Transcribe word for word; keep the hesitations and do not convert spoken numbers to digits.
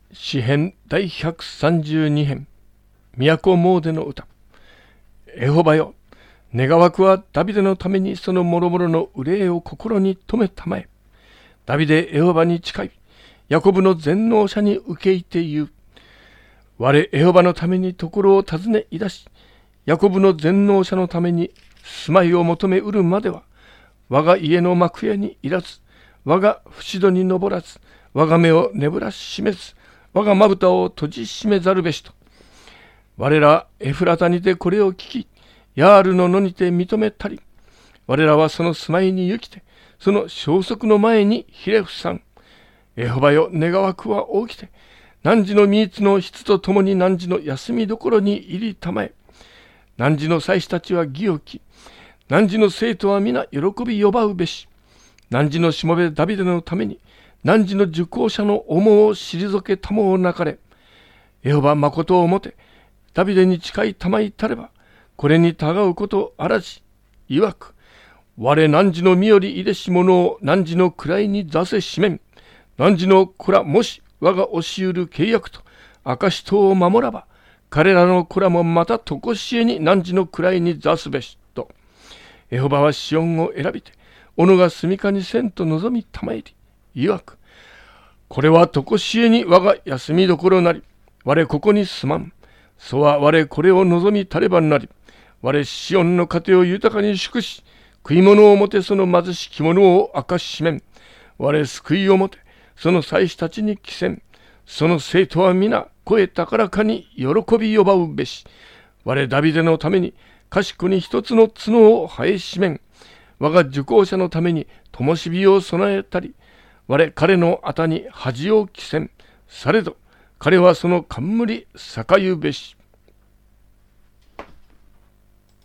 詩編第ひゃくさんじゅうに編、都詣での歌。エホバよ、願わくはダビデのためにその諸々の憂いを心に留めたまえ。ダビデエホバに誓い、ヤコブの全能者に受け入って言う。我エホバのために所を尋ねいだし、ヤコブの全能者のために住まいを求めうるまでは、我が家の幕屋にいらず、我が縁戸に登らず、我が目を眠らし示す。我がまぶたを閉じ閉めざるべしと。我らエフラタにてこれを聞き、ヤールの野にて認めたり、我らはその住まいに行きて、その消息の前にひれ伏さん。エホバよ、願わくは起きて、汝の御津の質とともに汝の休みどころに入りたまえ。汝の祭司たちは義をき、汝の生徒は皆喜び呼ばうべし。汝のしもべダビデのために、汝の受講者の思を退けたもをなかれ。エホバ誠をもて、ダビデに誓いたまいたれば、これにたがうことあらじ。いわく、我汝の身よりいでし者を汝の位に座せしめん。汝の子らもし我が教しうる契約と証とを守らば、彼らの子らもまたとこしえに汝の位に座すべし。と、エホバはシオンを選びて、斧が住みかにせんと望みたまえり。いわく、これはとこしえに我が休みどころなり、我ここに住まん。そは我これを望みたればなり、我シオンの家庭を豊かに祝し、食い物をもてその貧しき者を明かししめん。我救いをもて、その祭司たちに着せん。その生徒は皆声高らかに喜び呼ばうべし。我ダビデのために賢に一つの角を生えしめん。我が受講者のために灯火を備えたり、我彼のあたに恥を着せん。されど彼はその冠栄うべし。